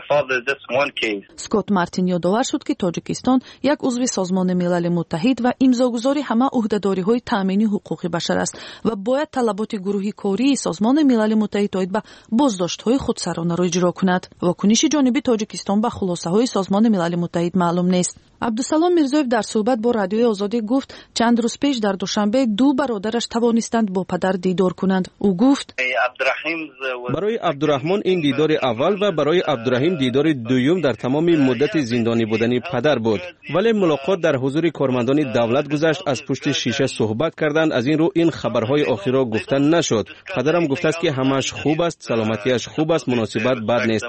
скот мартин ёдовар шуд ки тоҷикистон як узви созмони милали муттаҳид ва имзогузори ҳама уҳдадориҳои таъмини ҳуқуқи башар аст ва бояд талаботи гурӯҳи кории созмони милали муттаҳид оид ба боздоштҳои худсаронаро иҷро кунад. вокуниши ҷониби тоҷикистон ба хулосаҳои созмони милали муттаҳид маълум нест. абдусалом мирзоев дар суҳбат бо радиои озодӣ гуфт чанд рӯз пеш дар душанбе ду бародараш тавонистанд бо падар дидор кунанд. ӯ гуфт барои абдураҳмон ин дидори аввал ва барои абдураҳим дидори дуюм дар тамоми муддати зиндонӣ будани падар буд, вале мулоқот дар ҳузури кормандони давлат гузашт. аз пушти шиша суҳбат карданд. аз ин рӯ ин хабарҳои охирро гуфта нашуд. падарам гуфтааст ки ҳамааш хуб аст, саломатиаш хуб аст, муносибат бад нест.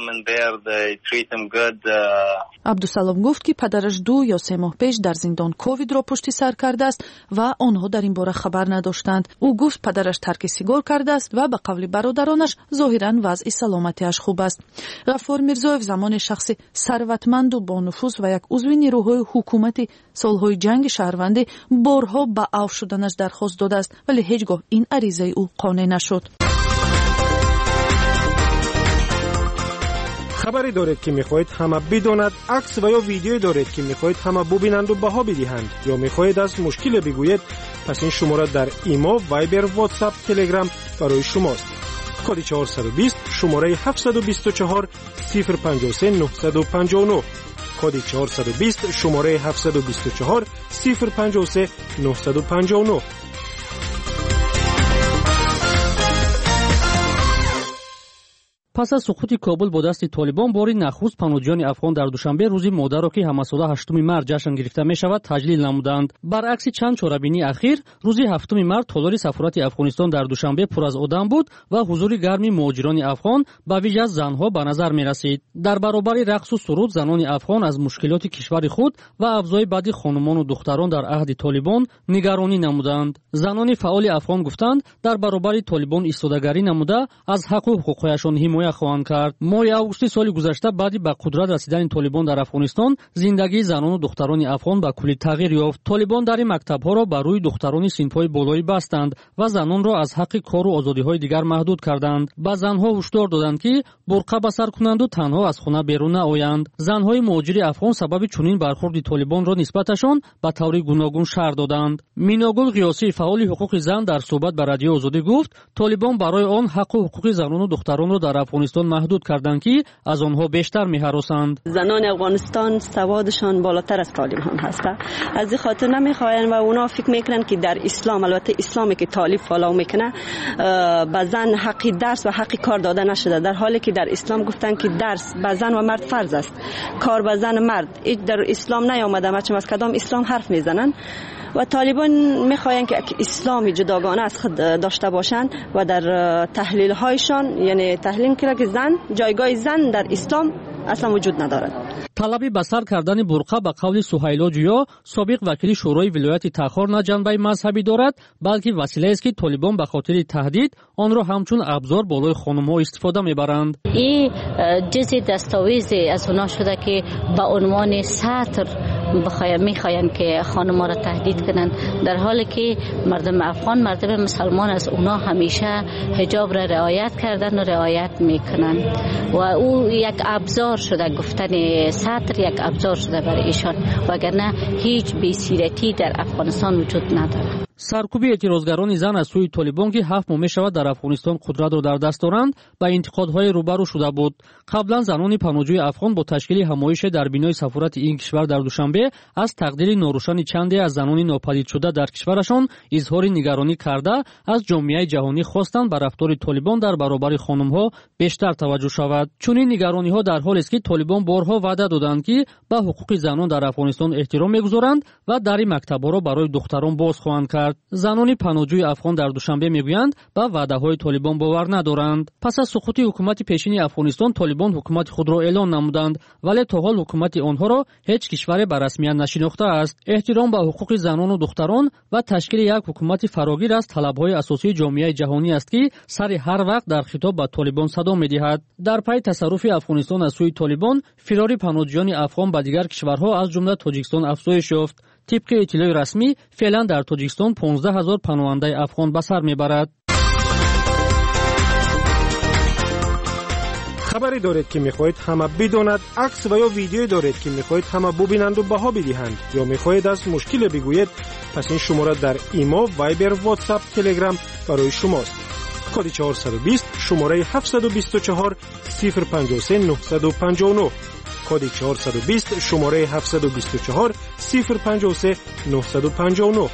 абдусалом гуфт ки падараш 2 ё 3 моҳ пеш дар зиндон ковидро пушти сар кардааст ва онҳо дар ин бора хабар надоштанд. ӯ гуфт падараш тарки сигор кардааст ва ба қавли бародаронаш зоҳиран вазъи саломатиаш хуб аст. ғаффор мирзоев замони шахси сарватманду бонуфуз ва як узви нирӯҳои ҳукумати солҳои ҷанги шаҳрвандӣ борҳо ба афв шуданаш дархост додааст, вале ҳеҷ гоҳ ин аризаи ӯ қонеъ нашуд. خبری دارید که میخواهید همه بداند، عکس و یا ویدیویی دارید که میخواهید همه ببینند و بها بدهند، یا میخواهید از مشکل بگویید، پس این شماره در ایما، وایبر، واتساپ، تلگرام برای شماست. کد 420 شماره 724 053 959 کد 420 شماره 724 053 959. پس از سقوط کابل با دست طالبان باری نخست پناهجویان افغان در دوشنبه روزی مادر را که همساله 8 مارس جشن گرفته می شود تجلیل نمودند. برعکس چند چاره‌بینی اخیر روزی 7 مارس تالار سفارت افغانستان در دوشنبه پر از آدم بود و حضور گرم مهاجران افغان به ویژه زنها به نظر می رسید. در برابر رقص و سرود زنان افغان از مشکلات کشور خود و افزای بدی خانمان و دختران در عهد طالبان نگرانی نمودند. زنان فعال افغان گفتند در برابر طالبان ایستادگی نموده از حق و حقوقشان حمایت خواهند کرد. ماه آگوست سال گذشته بعد به قدرت رسیدن طالبان در افغانستان زندگی زنان و دختران افغان به کلی تغییر یافت. طالبان در مکتب‌ها را بر روی دختران صنف‌های بالایی بستند و زنان را از حق کار و آزادی‌های دیگر محدود کردند. با زنها هشدار دادند که برقع به سر کنند و تنها از خانه بیرون نآیند. زنهای مهاجر افغان سبب چنین برخورد طالبان را نسبتشان به طور گوناگون شرح دادند. میناگل قیاسی فعال حقوق زن در صحبت با رادیو آزادی گفت طالبان برای آن حق و حقوق زنان و دختران را در افغانستان محدود کردند که از آنها بیشتر می‌هراسند. زنان افغانستان سوادشان بالاتر از طالبان هست. از این خاطر نمی‌خواهند و اونا فکر میکنن که در اسلام، البته اسلامی که طالب فالو میکنه، به زن حق درس و حق کار داده نشده، در حالی که در اسلام گفتن که درس به زن و مرد فرض است، کار به زن و مرد. هیچ در اسلام نیامده، بچه‌ها از کدام اسلام حرف میزنن و طالبان میخواین که اسلامی جداگانه از خود داشته باشند و در تحلیل هایشان، یعنی تحلیل که زن، جایگاه زن در اسلام اصلا وجود ندارد. طلبی به سر کردن برقع به قول سهیلا جویا سابق وکیل شورای ولایت تخار نه جنبه مذهبی دارد بلکه وسیله است که طالبان به خاطر تهدید آن را همچون ابزار بالای خانم‌ها استفاده میبرند. این جزء دستاویزی از اونا شده که به عنوان ساتر میخواین که خانم‌ها را تهدید کنند، در حالی که مردم افغان، مردم مسلمان از اونا همیشه حجاب را رعایت کردن و رعایت میکنند و او یک ابزار شده، گفتن ساتر یک ابزار شده برای ایشان، وگرنه هیچ بی‌سیرتی در افغانستان وجود ندارد. سرکوبی اعتراضگران زن از سوی طالبان که 7 ماه می‌شود در افغانستان قدرت را در دست دارند با انتقادهای روبرو شده بود. قبلا زنان پناهجوی افغان با تشکیل همایش در بینای سفارت این کشور در دوشنبه از تقدیر ناروشن چندی از زنان ناپدید شده در کشورشان اظهار نگرانی کرده از جامعه جهانی خواستند بر رفتار طالبان در برابر خانم‌ها بیشتر توجه شود. چنین نگرانی‌ها در حالی است که طالبان بارها وعده دادند که به حقوق زنان در افغانستان احترام می‌گذارند و در مکتب‌ها را برای دختران باز خواهند کرد. زنان پناهجوی افغان در دوشنبه میگویند به وعده‌های طالبان باور ندارند. پس از سقوط حکومت پیشین افغانستان طالبان حکومت خود را اعلان نمودند، ولی تا حال حکومت آنها را هیچ کشور به رسمیت نشناخته است. احترام به حقوق زنان و دختران و تشکیل یک حکومت فراگیر از طلب‌های اساسی جامعه جهانی است که سر هر وقت در خطاب به طالبان صدا می‌دهد. در پی تصرف افغانستان از سوی طالبان فرار پناهجویان افغان به دیگر کشورها از جمله تاجیکستان افزایش یافت. طبق اطلاع رسمی فعلا در تاجیکستان 15000 پناهنده افغان به سر میبرد. خبری دارید که میخواهید همه بداند، عکس و یا ویدیویی دارید که میخواهید همه ببینند و بها بدهند، یا میخواهید از مشکل بگویید، پس این شماره در ایمو، وایبر، واتساپ، تلگرام برای شماست. کد 420 شماره 724 053 959. کد 420 شماره 724 053 959.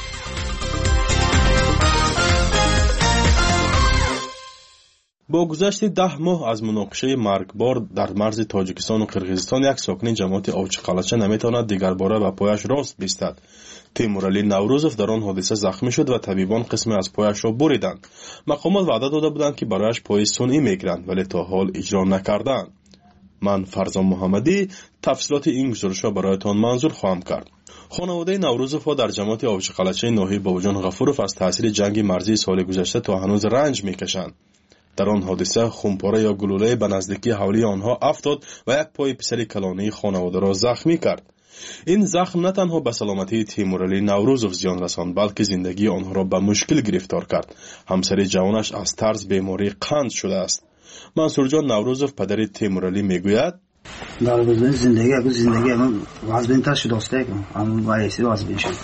با گذشت 10 ماه از مناقشه مرگبار در مرز تاجیکستان و قرقیزستان، یک ساکن جماعت اوچقلچه نمیتواند دیگر باره به پایش راست بیستد. تیمورعلی نوروزوف در آن حادثه زخمی شد و طبیبان قسمی از پایش را بریدند. مقامات وعده داده بودند که برایش پای صنعی میگیرند، ولی تا حال اجرا نکردند. من فرزان محمدی تفصیلات این گزارش را برایتان منظور خواهم کرد. خانواده نوروزوف در جماعت اوچقلچه ناحیه باباجان غفوروف از تاثیر جنگ مرزی سال گذشته تا هنوز رنج میکشند. در آن حادثه خمپاره یا گلوله به نزدیکی حولی آنها افتاد و یک پای پسر کلانی خانواده را زخمی کرد. این زخم نه تنها به سلامتی تیمورعلی نوروزوف زیان رساند، بلکه زندگی آنها را به مشکل گرفتار کرد. همسر جوانش از ترس بیماری قند شده است. منصور جان نوروزوف پدر تیمورعلی میگوید: در زندگی من وزن تر شده است، اما وایسی وزن شد.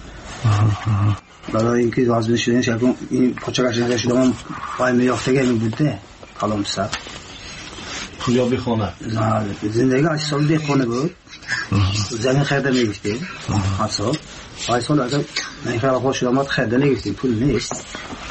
برای اینکه وزن شدن شکم این پوچکش نشده من پای میافتگی می بوده کلام سر کجا بخونه زندگی 8 سال ده خونه بود. زمین خریده میگفتیم 8 سال 8 سال اگر نخیر خواه شده ما خریده نگفتیم، پول نیست،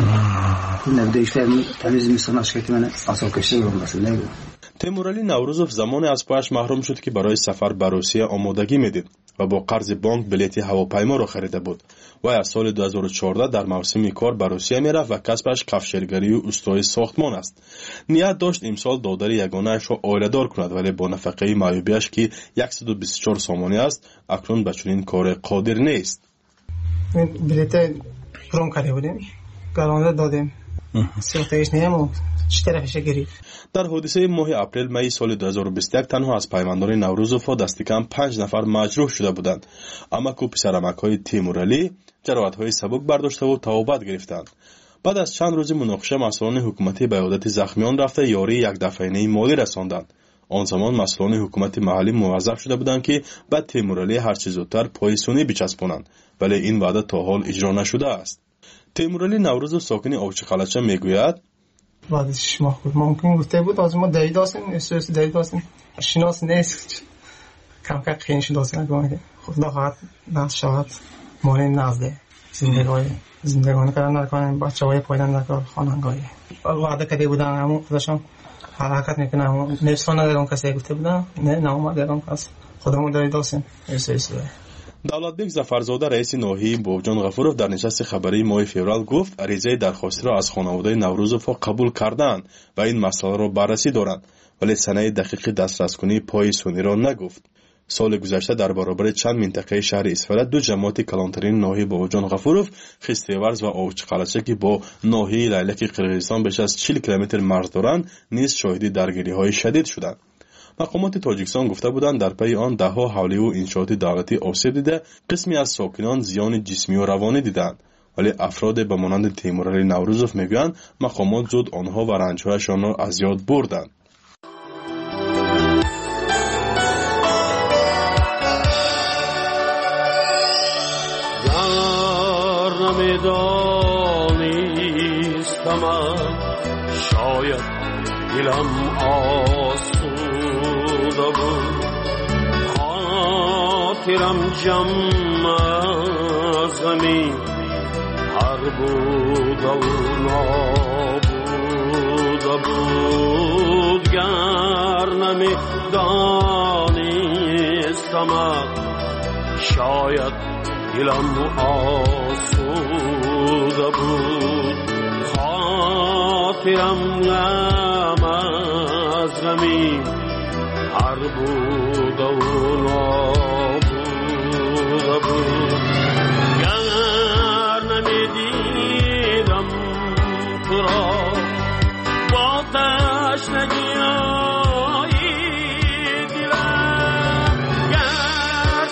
پول نبوده ایشته تمیز میستان اشکتی من اصاب کشته برم بسید نگو. تیمورعلی نوروزوف زمانی از پایش محروم شد که برای سفر به روسیه آمادگی میدید و با قرض بانک بلیط هواپیما را خریده بود. و از سال 2014 در موسم کار به روسیه میرفت و کسبش کفشگری و استوای ساختمان است. نیت داشت امسال دادر یگانه اش را عائله‌دار کند، ولی با نفقه معیوبیش که 124 سامانی است اکنون به چنین کار قادر نیست. بلیط پروم کرده بودیم، گرانده دادیم، سوختش نیم چه طرفش گرفت. در حادثه ماه اپریل می سال 2021 تنها از پیماندار نوروزوف دست کم 5 نفر مجروح شده بودند، اما کو پسرعمک‌های تیمورعلی جراحت‌های سبک برداشته و توبت گرفتند. بعد از چند روز مناقشه مسئولان حکومتی به عیادت زخمیان رفته یاری یک دفعینه مالی رساندند. آن زمان مسئولان حکومت محلی موظف شده بودند که به تیمورعلی هر چه زودتر پای صنعی بچسبانند، ولی این وعده تا حال اجرا نشده است. تیمورعلی نوروزوف ساکن اوچقلچه میگوید: بعد 6 ماه بود ممکن گفته بود از ما دایی داشتیم، احساس دایی داشتیم، شناس نیست، کم کم خیلی شناس نگاه خدا خواهد ناز شود مانع نازده زندگانی کردن نکنیم، بچه‌های پایدن نکار خاننگاهی وعده کرده بودن، همون خودشان حرکت میکنن، نفسان ندارم کسی گفته بودن نه اومدم کس خودمون دایی داشتیم احساس دولتبک ظفرزاده رئیس ناحیه باباجان غفوروف در نشست خبری ماه فوریه گفت عریضه درخواستی را از خانواده نوروزوف قبول کردند و این مسئله را بررسی دارند، ولی سنه دقیق دسترس کنی پای صنعی را نگفت. سال گذشته در برابر چند منطقه شهر اسفالت دو جماعت کلانترین ناحیه باباجان غفوروف، خستیورز و اوچقلچه که با ناحیه لیلک قرقیزستان بیش از 40 کیلومتر مرز دارند نیز شاهد درگیری‌های شدید شدند. مقامات تاجیکستان گفته بودند در پی آن دهها حولی و انشاءات دولتی آسیب دیده، قسمی از ساکنان زیان جسمی و روانی دیدند، ولی افراد به مانند تیمورعلی نوروزوف میگویند مقامات زود آنها و رنجهایشان را از یاد بردند. شاید دلم آسوده بود، خاطرم جمع از غمی هر بوده و نابوده بود. گر نمی دانستم شاید دلم آسوده بود، خاطرم غم از غمی هر بوده و نابوده بود. گر نمیدیدم تو را با تشنگی های دلم، گر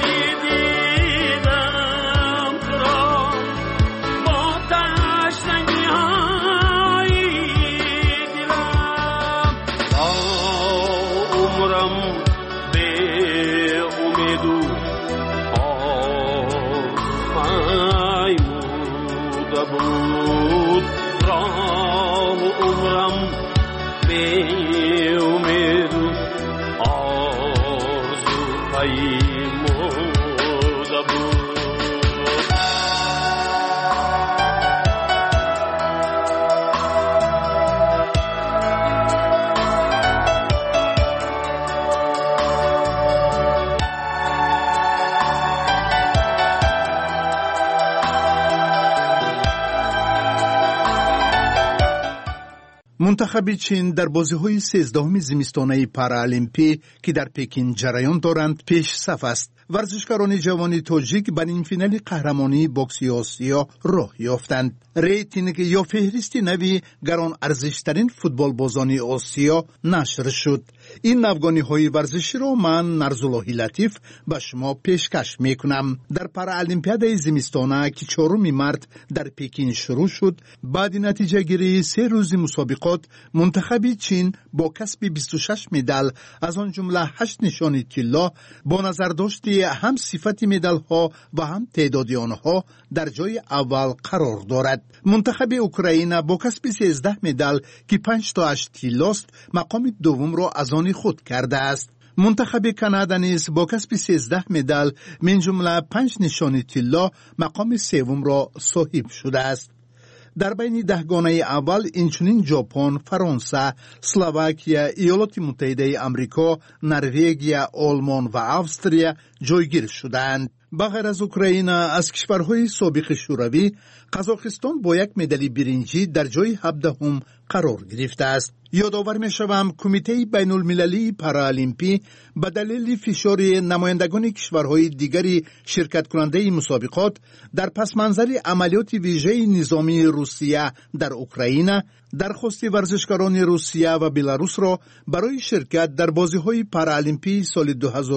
نمیدیدم تو را با تشنگی های دلم، عمرم به امید و آرزومایموده بود راه عمرم به امید و آرزومایموده بود. منتخب چین در بازی‌های 13 زمستانه پارالمپی که در پکین جریان دارند پیش صف است. ورزشکاران جوان تاجیک به نیم فینال قهرمانی بوکس آسیا راه یافتند. ریتینگ یا فهرست نوی گران ارزشترین فوتبال بازان آسیا نشر شد. این نوگانی‌های ورزشی را من نرزاللهی لطیف به شما پیشکش میکنم. در پارالمپیاد زمستانه که 4 مارس در پکین شروع شد، بعد نتیجه گیری 3 روز مسابقات، منتخب چین با کسب 26 مدال از آن جمله 8 نشان طلا با نظر داشتی هم صفت مدال ها و هم تعداد آنها در جای اول قرار دارد. منتخب اوکراین با کسب 13 مدال که 5 تا 8 طلاست مقام دوم را از آن خود کرده است. منتخب کانادا نیز با کسب 13 مدال من جمله 5 نشان طلا مقام سوم را صاحب شده است. در بین 10 گانه اول اینچنین ژاپن، فرانسه، اسلواکیه، ایالات متحده آمریکا، نروژ، آلمان و استرالیا جایگیر شدند. بغیر از اوکراین، از کشورهای سابق شوروی، قزاقستان با 1 مدال برنجی در جای 17 قرار گرفته است. یادآور می‌شوم کمیته بین المللی پارالمپی به دلیل فشار نمایندگان کشورهای دیگری شرکت کننده مسابقات در پس منظر عملیات ویژه نظامی روسیه در اوکراین، درخواست ورزشکاران روسیه و بلاروس را برای شرکت در بازی‌های پارالمپی سال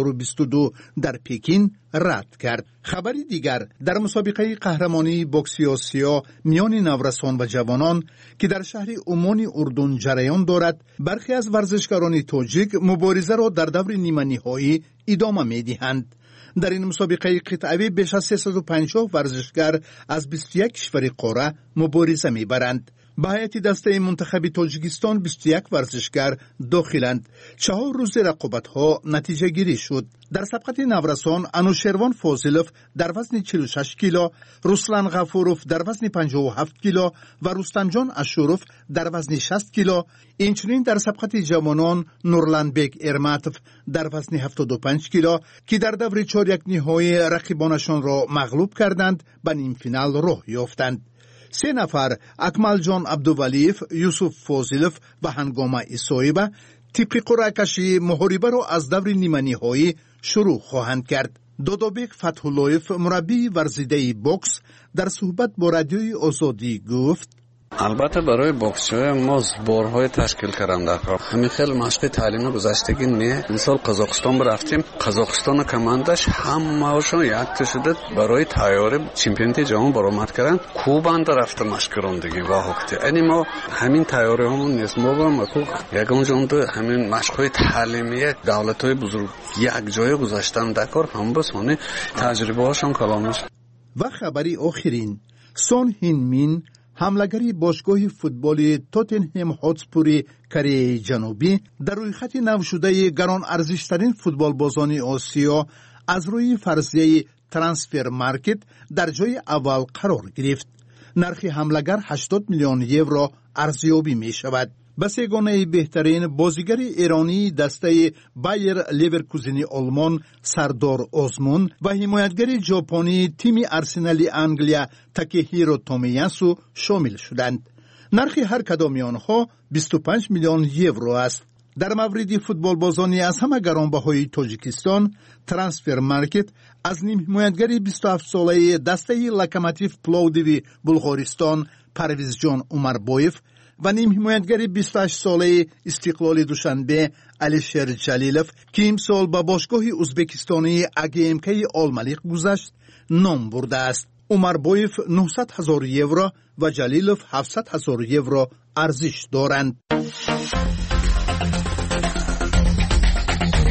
2022 در پکین رد کرد. خبری دیگر در مسابقه قهرمانی بوکس آسیا میان نورسان و جوانان که در شهر عمان اردن جریان دارد، برخی از ورزشکاران تاجیک مبارزه را در دور نیمه نهایی ادامه می‌دهند. در این مسابقه قطعی بیش از 350 ورزشکار از 21 کشور قاره مبارزه می‌برند. به هیئت دسته منتخب تاجیکستان 21 ورزشکار داخلند. 4 روز رقابت‌ها نتیجه گیری شد. در سبقت نورسان انوشروان فاضلوف در وزن 46 کیلو، رسلان غفوروف در وزن 57 کیلو و رستمجان اشوروف در وزن 60 کیلو، اینچنین در سبقت جوانان نورلانبک ارماتوف در وزن 75 کیلو که در دور 4 نهایی رقیبانشان را مغلوب کردند به نیم فینال راه یافتند. 3 نفر اکمل جان عبدولیف، یوسف فاضلوف و هنگامه ایسایبه طبق قرعه کشی محاربه را از دور نیمه نهایی شروع خواهند کرد. دودابک فتح‌اللهیف مربی ورزیده بوکس در صحبت با رادیوی آزادی گفت: البته برای بوکس‌های ما بارهای تشکیل کردم در کار. همین خیلی مشق تعلیم گذشتگی نه. مثال قزاقستان رفتیم، قزاقستان کمانداش همه‌شون یک شده برای تیاری چمپیونات جهان برآمد کردن. کوبند رفته مشق راندگی و هوکتی. یعنی ما همین تیاریامون نیست. ما با یگان جان همین مشق‌های تعلیمی دولت‌های بزرگ یک جای گذاشتن در کار هم بسونه تجربه‌هاشون کلامش. و خبری آخرین سون هین مین حملگری باشگاه فوتبال توتنهم هاتسپور کره جنوبی در روی خط نو شده گران ارزشترین فوتبال بازان آسیا از روی فرضیه ترانسفر مارکت در جای اول قرار گرفت. نرخ حملگر 80 میلیون یورو ارزیابی می شود. به سگانه بهترین بازیگر ایرانی دسته بایر لیورکوزن آلمان سردار آزمون و حمایتگر ژاپنی تیم ارسنال انگلیا تاکهیرو تومیاسو شامل شدند. نرخ هر کدام آنها 25 میلیون یورو است. در مورد فوتبال بازانی از همه گرانبهای تاجیکستان، ترانسفر مارکت از نیم حمایتگر 27 ساله دسته لوکوموتیو پلوډیو بلغارستان پرویز جان عمربایف و نیم حمایتگر 28 ساله استقلال دوشنبه علیشیر جلیلوف که امسال با باشگاه ازبکستانی AGMK آلملیق گذشت نام برده است. عمربایف 900,000 یورو و جلیلوف 700,000 یورو ارزش دارند.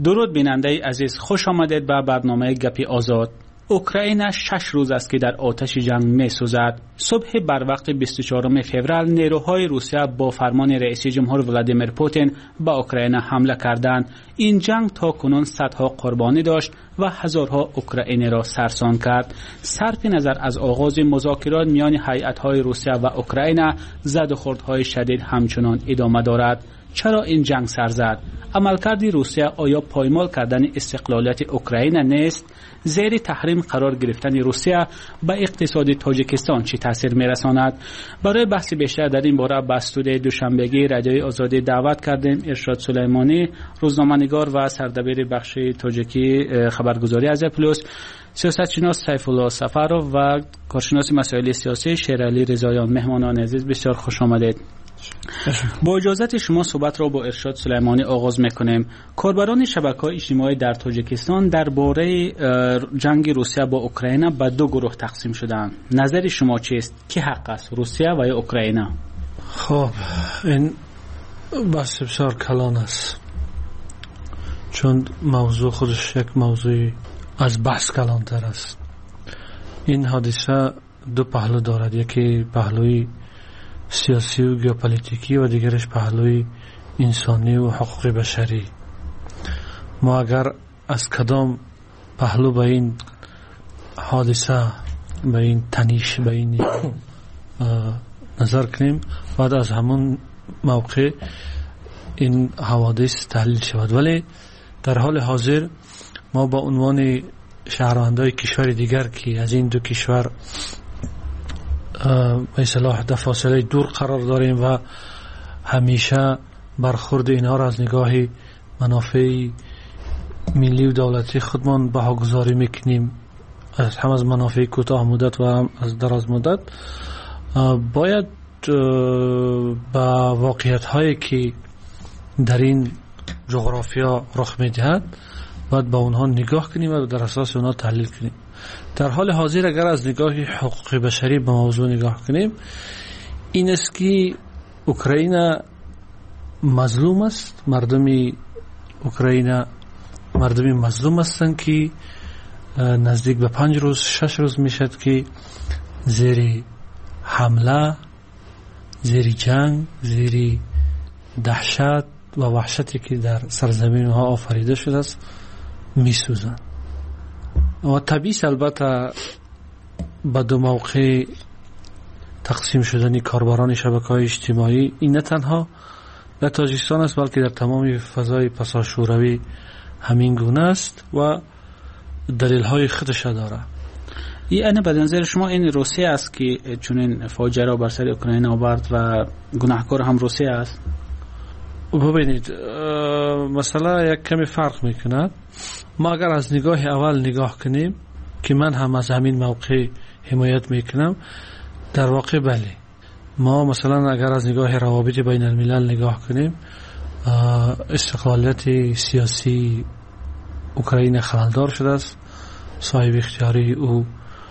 درود بیننده عزیز، خوش آمدید به برنامه گپی آزاد. اوکراین 6 روز است که در آتش جنگ می‌سوزد. صبح بر وقت 24 فوریه نیروهای روسیه با فرمان رئیس جمهور ولادیمیر پوتین به اوکراین حمله کردند. این جنگ تا کنون صدها قربانی داشت و هزارها اوکراینی را سرسان کرد. صرف نظر از آغاز مذاکرات میان هیئت‌های روسیه و اوکراین، زد و خوردهای شدید همچنان ادامه دارد. چرا این جنگ سر زد؟ عملکرد روسیه آیا پایمال کردن استقلالیت اوکراین نیست؟ زیر تحریم قرار گرفتن روسیه به اقتصاد تاجیکستان چه تاثیر میرساند؟ برای بحث بیشتر در این باره به استودیوی دوشنبگی رادیوی آزادی دعوت کردیم. ارشاد سلیمانی، روزنامه‌نگار و سردبیر بخش تاجیکی خبرگزاری آزیا پلوس، سیاستشناس سیف الله سفرov و کارشناس مسائل سیاسی شیرعلی رضاییان. مهمانان عزیز بسیار خوش آمدید. با اجازت شما صحبت را با ارشاد سلیمانی آغاز میکنیم. کاربران شبکه‌های اجتماعی در تاجیکستان درباره جنگ روسیه با اوکراین به دو گروه تقسیم شدند. نظر شما چیست؟ کی حق است، روسیه و یا اوکراین؟ خب این بحث بسیار کلان است، چون موضوع خودش یک موضوع از بحث کلانتر است. این حادثه دو پهلو دارد، یکی پهلوی سیاسی و ژئوپلیتیکی و دیگرش پهلوی انسانی و حقوق بشری. ما اگر از کدام پهلو به این حادثه، به این تنیش، به این نظر کنیم، بعد از همون موقع این حوادث تحلیل شود. ولی در حال حاضر ما با عنوان شهروندای کشور دیگر که از این دو کشور به اصطلاح در فاصله دور قرار داریم و همیشه برخورد اینها را از نگاه منافع ملی و دولتی خودمان بهاگذاری میکنیم، هم از منافع کوتاه مدت و هم از دراز مدت. باید با واقعیت هایی که در این جغرافیا رخ میدهد باید با اونها نگاه کنیم و در اساس اونها تحلیل کنیم. در حال حاضر اگر از نگاه حقوق بشری به موضوع نگاه کنیم، این است که اوکراین مظلوم است. مردم اوکراین مردم مظلوم هستند که نزدیک به 5 روز 6 روز میشد که زیر حمله، زیر جنگ، زیر دهشت و وحشتی که در سرزمین ها آفریده شده است میسوزند. و طبیعی البته به دو موقع تقسیم شدن کاربران شبکه‌های اجتماعی این نه تنها در تاجیکستان است بلکه در تمام فضای پساشوروی همین گونه است و دلیل‌های خودش داره. یعنی به نظر شما این روسیه است که چنین فاجعه را بر سر اوکراین آورد و گناهکار هم روسیه است؟ ببینید مسئله یک کمی فرق میکند. ما اگر از نگاه اول نگاه کنیم که من هم از همین موقع حمایت میکنم، در واقع بله. ما مثلا اگر از نگاه روابط بین الملل نگاه کنیم، استقلالیت سیاسی اوکراین خلالدار شده است، صاحب اختیاری او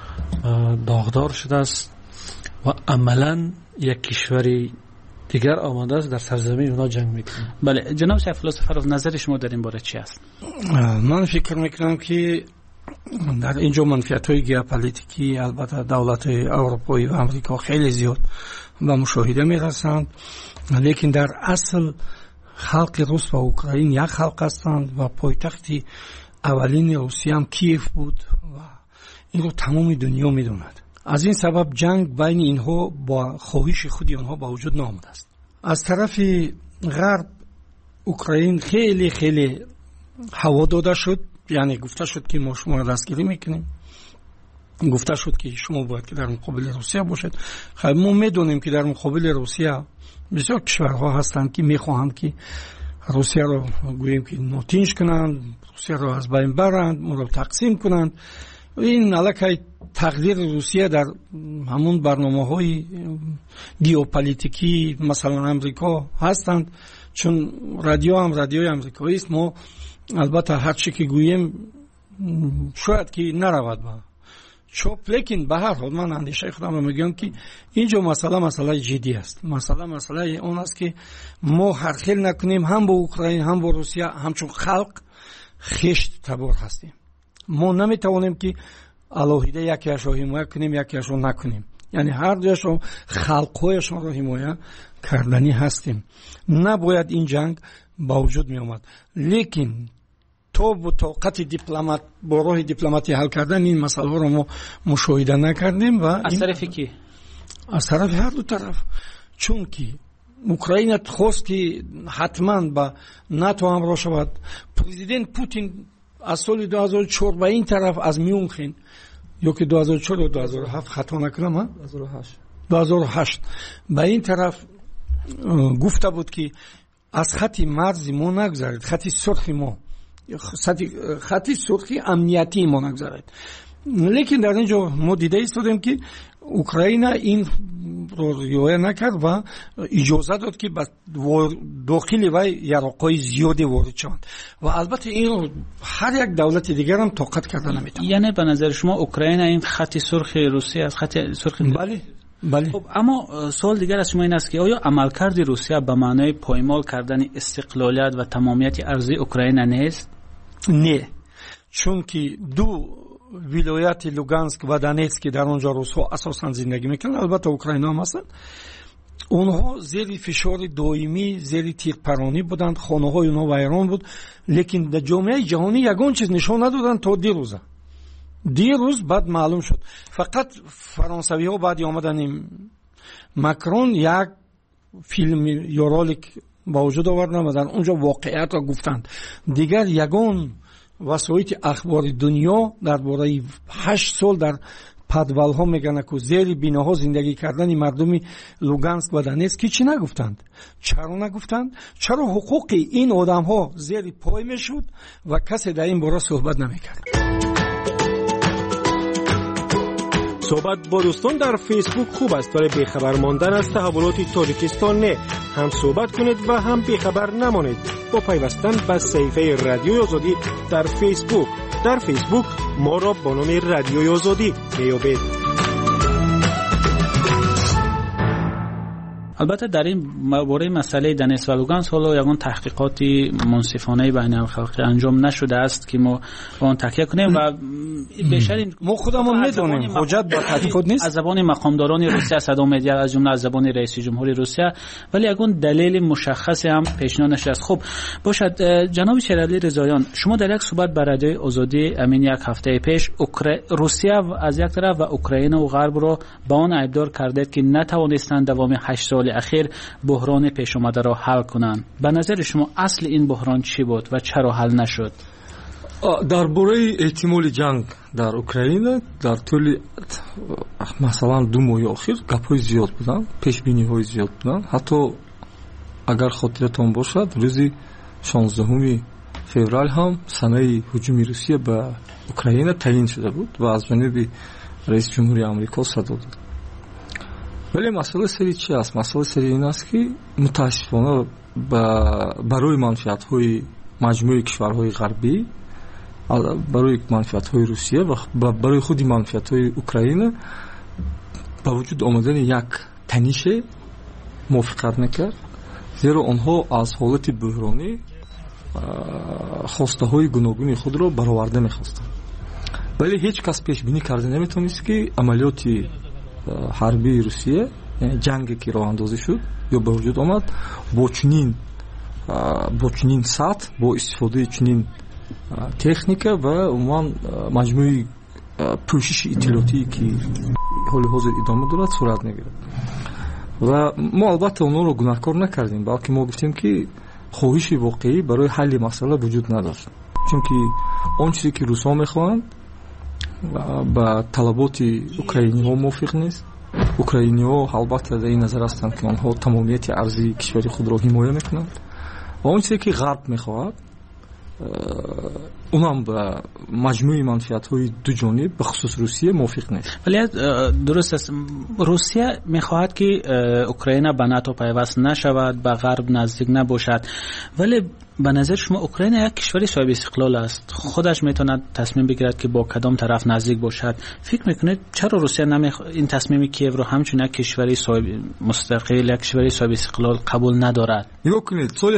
داغدار شده است و عملا یک کشوری دیگر آماده است در سرزمین اونا جنگ میکنه. بله جناب سیف الله سفرov، نظر شما در این باره چی است؟ من فکر میکنم که در اینجا منفعت‌های ژئوپلیتیکی البته دولت‌های اروپایی و آمریکا خیلی زیاد به مشاهده میرسند، لیکن در اصل خلق روس و اوکراین یک خلق هستند و پایتخت اولین روسیه هم کیف بود و این رو تمام دنیا میدوند. از این سبب جنگ بین اینها با خواهش خودی آنها با وجود نآمده است. از طرف غرب اوکراین خیلی خیلی هوا داده شد، یعنی گفته شد که ما شما را دستگیری میکنیم، گفته شد که شما باید که در مقابل روسیه باشید. خب ما میدونیم که در مقابل روسیه بسیار کشورها هستند که میخواهند که روسیه را گوییم که نوتینش کنند، روسیه را از بین برند، ما را تقسیم کنند. این علاقه تقدیر روسیه در همون برنامه‌های ژئوپلیتیکی مثلا امریکا هستند، چون رادیوی آمریکایی است. ما البته هر چی که گوییم شاید که نرود با چوب، لیکن به هر حال من اندیشه خودم رو میگم که اینجا مسئله جدی است. مسئله اون است که ما هر خیل نکنیم هم با اوکراین هم با روسیه همچون خلق خشت تبار هستیم. ما نمیتوانیم که الهیده یکیش رو حمایت کنیم یکیش رو نکنیم، یعنی هر دوشون خلقهایشون رو حمایت کردنی هستیم. نباید این جنگ با وجود می آمد، لیکن تو با طاقت دیپلمات با راه دیپلماتی حل کردن این مسئله رو ما مشاهده نکردیم. و از طرف کی؟ از طرف هر دو طرف. چون که اوکراین خواست که حتما با ناتو همراه شود. پرزیدنت پوتین از سال 2004 به این طرف از میونخین یا که 2004 و 2007 خطا نکنم 2008 به این طرف گفته بود که از خط مرزی ما نگذارید، خط سرخی ما، خط سرخی امنیتی ما نگذارید. لیکن در اینجا ما دیده ایستادیم که اوکراین این رو رعایت نکرد و اجازه داد که داخل و یراقای زیادی وارد شوند و البته این هر یک دولت دیگر هم طاقت کرده نمیتونه. یعنی به نظر شما اوکراین این خط سرخ روسیه از خط سرخ؟ بله. خب اما سوال دیگر از شما این است که آیا عملکرد روسیه به معنای پایمال کردن استقلالیت و تمامیت ارضی اوکراین نیست؟ نه، چون که دو ولایت لوگانسک و دونتسک که در اونجا روس‌ها اساساً زندگی میکنن، البته اوکراینی هم هستند، اونها زیر فشار دائمی، زیر تیرپرانی بودند، خانه‌های اونها ویران بود. لیکن در جامعه جهانی یگان چیز نشون ندادند تا دیروز بعد معلوم شد. فقط فرانسوی‌ها بعد آمدن ماکرون یک فیلم یا رولک با وجود آوردن و در اونجا واقعیت را گفتند. دیگر یگان وسایل اخبار دنیا درباره 8 سال در پادوال‌ها میگن که زیر بیناها زندگی کردن مردم لوگانسک و دونتسک چی نگفتند؟ چرا نگفتند؟ چرا حقوق این آدم‌ها زیر پای میشد و کسی در این باره صحبت نمیکرد؟ صحبت با دوستان در فیسبوک خوب است، برای بیخبر ماندن از تحولات تاجیکستان نه. هم صحبت کنید و هم بیخبر نمانید با پیوستن به صفحه رادیوی آزادی در فیسبوک ما را با نام رادیوی آزادی بیابید. البته در این باره مسئله دنیس و لوگانسک حالا یگان تحقیقاتی منصفانه بین الخلقی انجام نشده است که ما با آن تکیه کنیم و بیشتر ما خودمون میدونیم حجت با تحقیقات نیست. از زبان مقامداران روسیه صدا می‌دهد، از جمله از زبان رئیس جمهوری روسیه، ولی یگان دلیل مشخصی هم پیشنهاد نشده است. خب باشد جناب شیرعلی رضاییان، شما در یک صحبت با رادیو آزادی امین یک هفته پیش روسیه از یک طرف و اوکراین و غرب را با آن ادعا کردید که نتوانستند دوام 8 سال اخیر بحران پیش آمده را حل کنند. به نظر شما اصل این بحران چی بود و چرا حل نشد؟ درباره احتمال جنگ در اوکراین در طول مثلا 2 ماه اخیر گپ‌های زیاد بودن، پیش‌بینی‌های زیاد بودن. حتی اگر خاطرتون باشد روز 16 فوریه هم سنه هجوم روسیه به اوکراین تعیین شده بود و از جانب رئیس جمهوری آمریکا صدر داد. ولی مسئله سری چی است؟ مسئله سری این است که متاسفانه برای منفعت‌های مجموعه کشورهای غربی، برای منفعت‌های روسیه و برای خود منفعت‌های اوکراین با وجود آمدن یک تنش موافقت نکرد، زیرا آنها از حالت بحرانی خواسته‌های گوناگون خود را برآورده می‌خواستند. ولی هیچ کس پیش بینی کرده نمی‌تونست که عملیات حربی روسیه، یعنی جنگی که راه اندازی شد یا به وجود آمد، با چنین سطح، با استفاده چنین تکنیکا و عموما مجموعه پوشش اطلاعاتی که حال حاضر ادامه دارد صورت میگیرد. و ما البته اونها رو گناهکار نکردیم، بلکه ما گفتیم که خواهش واقعی برای حل مسئله وجود نداشت، چون که آن چیزی که روس‌ها میخواهند با طلبات اوکراینی‌ها موافق نیست. اوکراینی‌ها البته در این نظر هستند که آنها تمامیت ارضی کشور خود را حمایت میکنند و آن چیزی که غرب میخواهد اونم با مجموعه منفعت‌های دو جانب به خصوص روسیه موافق نیست. ولی درست است، روسیه می‌خواهد که اوکراین به ناتو پیوست نشود، به غرب نزدیک نباشد، ولی به نظر شما اوکراین یک کشور صاحب استقلال است، خودش میتواند تصمیم بگیرد که با کدام طرف نزدیک باشد. فکر میکنید چرا روسیه این تصمیم کیف رو همچون یک کشور صاحب مستقل، یک کشور صاحب استقلال قبول ندارد؟ نگاه کنید، سال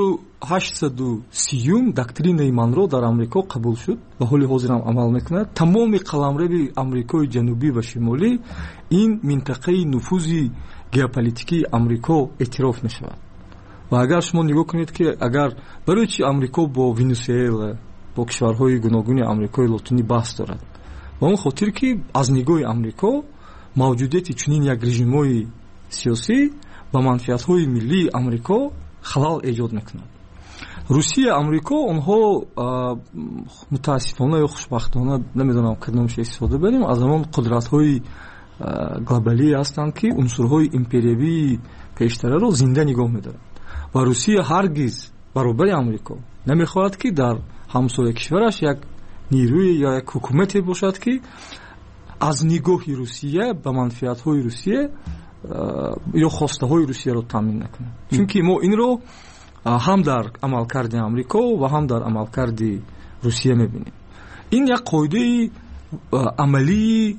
1830 دکترین مانرو در آمریکا قبول شد و حال حاضر هم عمل میکند. تمام قلمرو آمریکای جنوبی و شمالی این منطقه نفوذ ژئوپلیتیکی آمریکا اعتراف میشود. و اگر شما نگاه کنید که اگر برای چی آمریکا با ونزوئلا، با کشورهای گوناگون آمریکای لاتینی بحث دارد، با اون خاطر که از نگاه آمریکا موجودیت چنین یک رژیم‌های سیاسی با منفعت‌های ملی آمریکا خلل ایجاد میکند. روسیه آمریکا اونها متاسفانه یا خوشبختانه نمیدونم کدومش استفاده بریم، از همان قدرت‌های گلوبالی هستند که عنصرهای امپریالی پیشتره رو زنده نگاه می‌دارند. و روسیه هرگز برابر آمریکا نمیخواهد که در همسایه کشورش یک نیروی یا یک حکومتی باشد که از نگاه روسیه به منفعت‌های روسیه یا خواسته‌های روسیه رو تامین نکنه. چون که ما این رو هم در عملکرد آمریکا و هم در عملکرد روسیه می‌بینیم. این یک قاعده عملی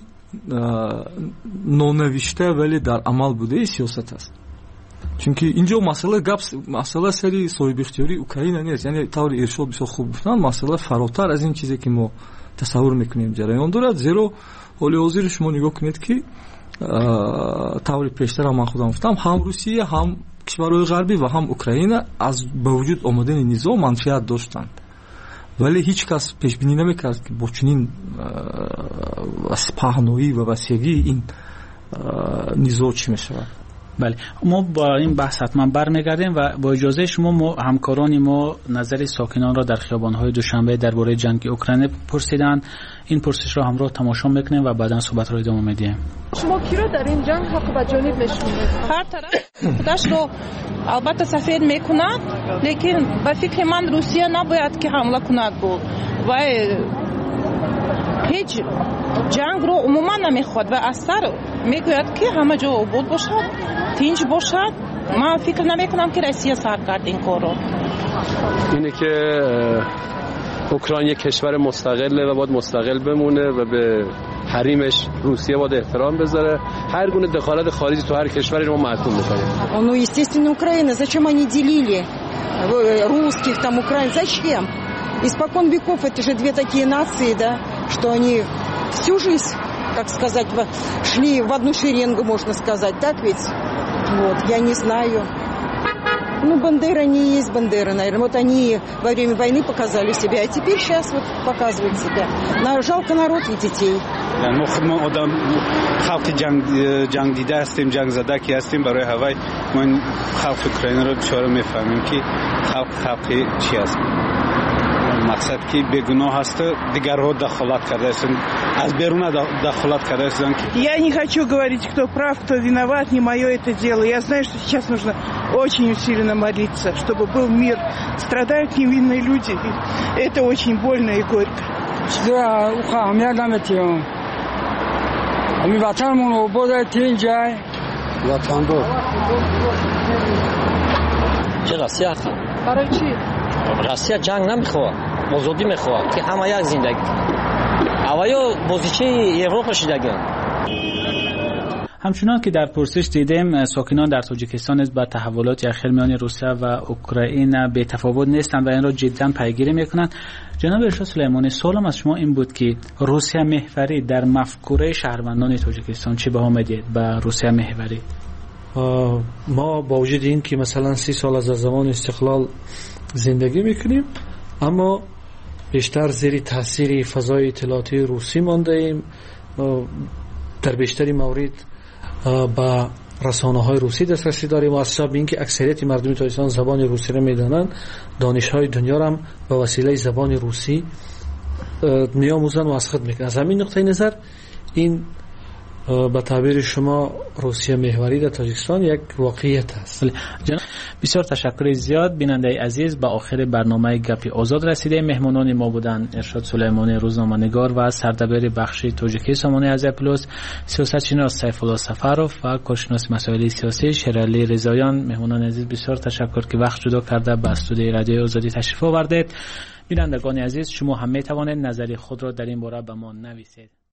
نونوشته ولی در عمل بوده سیاست است. چونکه اینجا مسئله سری صاحب اختیاری اوکراین نیست، یعنی طور ارشاد بسیار خوب گفتن، مسئله فراتر از این چیزی که ما تصور میکنیم جریان دارد. زیرا حال حاضر شما نگاه کنید که طور پیشتر هم من خودم گفتم، هم روسیه هم کشورهای غربی و هم اوکراین از به وجود آمدن نظام منفعت داشتند، ولی هیچ کس پیش بینی نمیکرد که با چنین پهنایی و وسیعی این نظام چی میشود. بله، ما با این بحث حتما برمیگردیم و با اجازه شما همکاران ما نظر ساکنان را در خیابان‌های دوشنبه درباره جنگ اوکراین پرسیدند. این پرسش را همراه تماشا میکنیم و بعدا صحبت را ادامه میدیم. شما کی را در این جنگ حق به جانب نشونید؟ هر طرف خودش رو البته سفید میکند، لیکن به فکر من روسیه نباید که حمله کند بود و هیچ جنگ رو عموما نمیخواد و اثر میگوید که همه جا آباد باشد، تنج باشد. من فکر نمیکنم که روسیه سر کرد این کار رو. اینه که اوکراین یک کشور مستقله و باید مستقل بمونه و به حریمش روسیه باید احترام بذاره. هر گونه دخالت خارجی تو هر کشوری رو ما محکوم می‌کنیم. Ну, естественно, Украина. Зачем они делили русских там, украинцев? Зачем? Испокон веков это же две такие нации, да, что они всю жизнь, как сказать, шли в одну шеренгу, можно сказать, так ведь? Вот, я не знаю. Ну, Бандера не есть Бандера, наверное. Вот они во время войны показали себя, а теперь сейчас вот показывают себя. Жалко народ и детей. ما خودمون آدم خلق جنگ دیده هستیم، جنگ زده که هستیم. برای هوای ما این خلق اوکراین رو بسیار میفهمیم که خلقی چی هست. مقصد که بگناه هست، دیگرها دخالت کرده هستند، از بیرون دخالت کرده هستند. Я не хочу говорить, кто прав, кто виноват, не мое это дело. Я знаю, что сейчас нужно очень усиленно молиться, чтобы был мир. Страдают невинные люди. Это очень больно и горько. همین وطنمون رو بوده تین جای وطن بود چه روسیه هستن؟ برای چی؟ روسیه جنگ نمیخواد، آزادی میخواد که همه یک زندگی. اوایو بازیچه اروپا شدگان. همچنان که در پرسش دیدیم ساکنان در تاجیکستان با تحولات اخیر میان روسیه و اوکراین به تفاوت نیستند و این را جدا پیگیری میکنند. جناب ارشاد سلیمانی، سوالم از شما این بود که روسیه محوری در مفکوره شهروندان تاجیکستان چه بها میدید به روسیه محوری؟ ما با وجود این که مثلا 30 سال از زمان استقلال زندگی میکنیم، اما بیشتر زیر تاثیر فضای اطلاعاتی روسی مانده ایم. در بیشتری مورد با رسانه‌های روسی دسترسی داریم و از سبب اینکه اکثریت مردم تاجیکستان زبان روسی را میدانند، دانش‌های دنیا را به وسیله زبان روسی میآموزند و از خود میکنند. از همین نقطه نظر این به تعبیر شما روسیه محوری در تاجیکستان یک واقعیت است. بسیار تشکر زیاد. بیننده عزیز، به آخر برنامه گپی آزاد رسیده. مهمانان ما بودند ارشاد سلیمانی روزنامه‌نگار و سردبیر بخش تاجیکی سامانه از پلوس، سیاستشناس سیف الله سفرов و کارشناس مسائل سیاسی شیرعلی رضاییان. مهمانان عزیز بسیار تشکر که وقت جدا کرده به استودیوی رادیو آزادی تشریف آوردید. بینندگان عزیز، شما هم می توانید نظری خود را در این باره به ما نویسید.